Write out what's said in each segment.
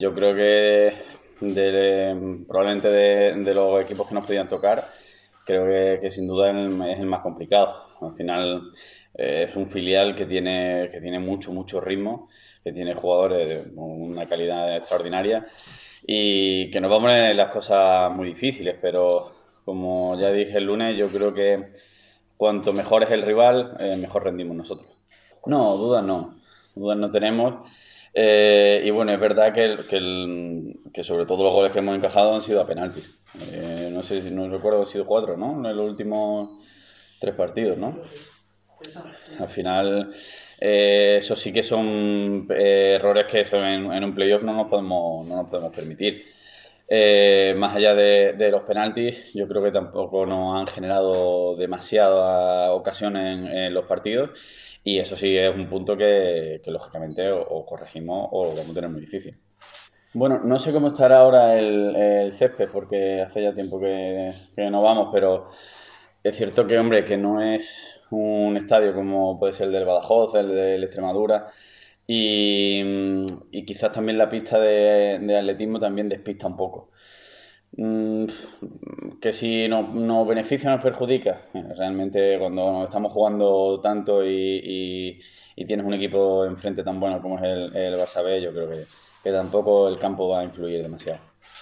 Yo creo que probablemente de los equipos que nos podían tocar, creo que sin duda es el más complicado. Al final es un filial que tiene mucho, mucho ritmo, que tiene jugadores de una calidad extraordinaria y que nos va a poner las cosas muy difíciles, pero como ya dije el lunes, yo creo que cuanto mejor es el rival, mejor rendimos nosotros. No, dudas no tenemos. Y bueno, es verdad que sobre todo los goles que hemos encajado han sido a penaltis. No sé si no recuerdo, han sido cuatro, ¿no? En los últimos tres partidos, ¿no? Al final, eso sí que son errores que en un playoff no nos podemos permitir. Más allá de los penaltis, yo creo que tampoco nos han generado demasiadas ocasiones en los partidos y eso sí es un punto que lógicamente o corregimos o lo vamos a tener muy difícil. Bueno, no sé cómo estará ahora el césped porque hace ya tiempo que no vamos, pero es cierto que, hombre, que no es un estadio como puede ser el del Badajoz, el del Extremadura, y quizás también la pista de atletismo también despista un poco. Mm, que si nos beneficia o nos perjudica. Realmente cuando estamos jugando tanto y tienes un equipo enfrente tan bueno como es el Barça B, yo creo que tampoco el campo va a influir demasiado.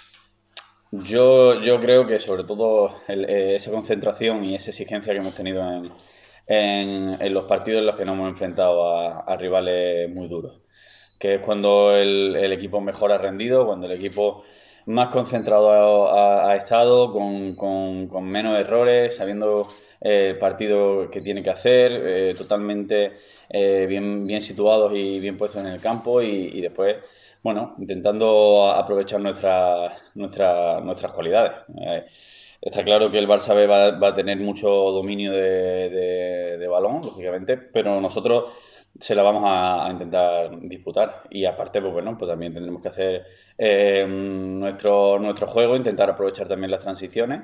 Yo creo que sobre todo esa concentración y esa exigencia que hemos tenido en los partidos en los que nos hemos enfrentado a rivales muy duros, que es cuando el equipo mejor ha rendido, cuando el equipo más concentrado ha estado, con menos errores, sabiendo el partido que tiene que hacer, totalmente bien situados y bien puestos en el campo y después, bueno, intentando aprovechar nuestras cualidades. Está claro que el Barça B va a tener mucho dominio de balón, lógicamente, pero nosotros se la vamos a intentar disputar. Y aparte, pues bueno, pues también tendremos que hacer nuestro juego, intentar aprovechar también las transiciones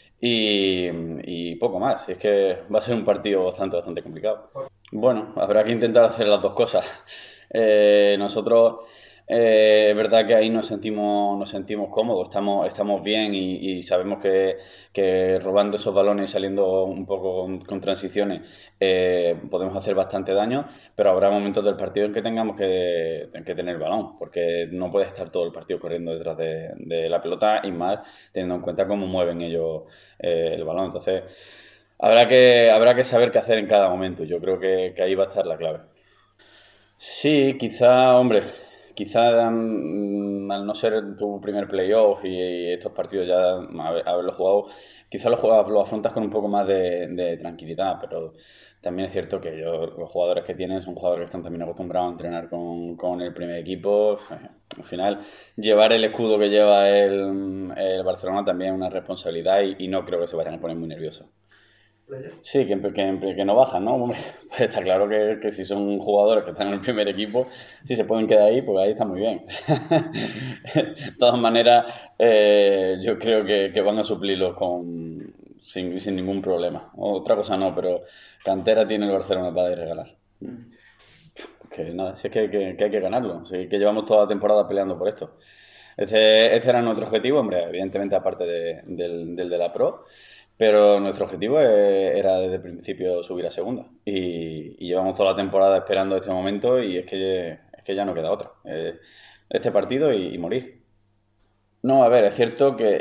y poco más. Es que va a ser un partido bastante, bastante complicado. Bueno, habrá que intentar hacer las dos cosas. Nosotros, es verdad que ahí nos sentimos cómodos, estamos bien y sabemos que robando esos balones y saliendo un poco con transiciones podemos hacer bastante daño, pero habrá momentos del partido en que tengamos que tener el balón, porque no puedes estar todo el partido corriendo detrás de la pelota y más teniendo en cuenta cómo mueven ellos el balón. Entonces, habrá que saber qué hacer en cada momento. Yo creo que ahí va a estar la clave. Sí, quizá, hombre, quizá al no ser tu primer playoff y estos partidos ya haberlo jugado, quizá lo afrontas con un poco más de tranquilidad, pero también es cierto que los jugadores que tienen son jugadores que están también acostumbrados a entrenar con el primer equipo. Al final, llevar el escudo que lleva el Barcelona también es una responsabilidad y no creo que se vayan a poner muy nerviosos. Sí, que no bajan, ¿no? Hombre, pues está claro que si son jugadores que están en el primer equipo, si se pueden quedar ahí, pues ahí está muy bien. De todas maneras, yo creo que van a suplirlos sin ningún problema. Otra cosa no, pero cantera tiene el Barcelona para regalar. Que nada, si es que hay que ganarlo, sí, que llevamos toda la temporada peleando por esto. Este era nuestro objetivo, hombre, evidentemente aparte del de la Pro, pero nuestro objetivo era desde el principio subir a segunda. Y llevamos toda la temporada esperando este momento y es que ya no queda otra. Este partido y morir. No, a ver, es cierto que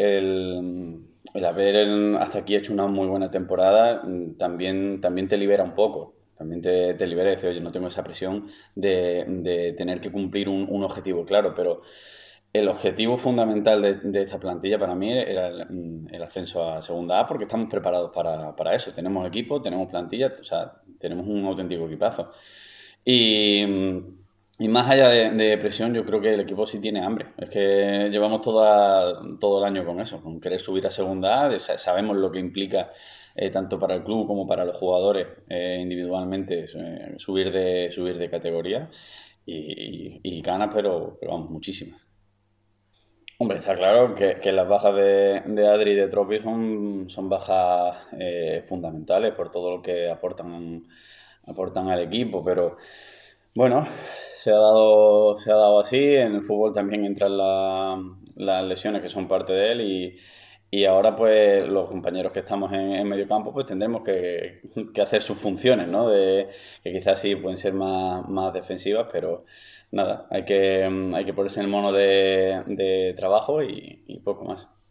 el haber hasta aquí hecho una muy buena temporada también te libera un poco. También te libera y decir, oye, no tengo esa presión de tener que cumplir un objetivo claro, pero el objetivo fundamental de esta plantilla para mí era el ascenso a Segunda A porque estamos preparados para eso. Tenemos equipo, tenemos plantilla, o sea, tenemos un auténtico equipazo. Y, y más allá de presión, yo creo que el equipo sí tiene hambre. Es que llevamos todo el año con eso, con querer subir a Segunda A. Sabemos lo que implica tanto para el club como para los jugadores individualmente subir de categoría y ganas, pero vamos, muchísimas. Hombre, está claro que las bajas de Adri y de Tropi son bajas fundamentales por todo lo que aportan al equipo, pero bueno, se ha dado así. En el fútbol también entran las lesiones que son parte de él y ahora pues los compañeros que estamos en medio campo pues tendremos que hacer sus funciones, ¿no? Que quizás sí pueden ser más defensivas, pero nada, hay que ponerse en el mono de trabajo y poco más.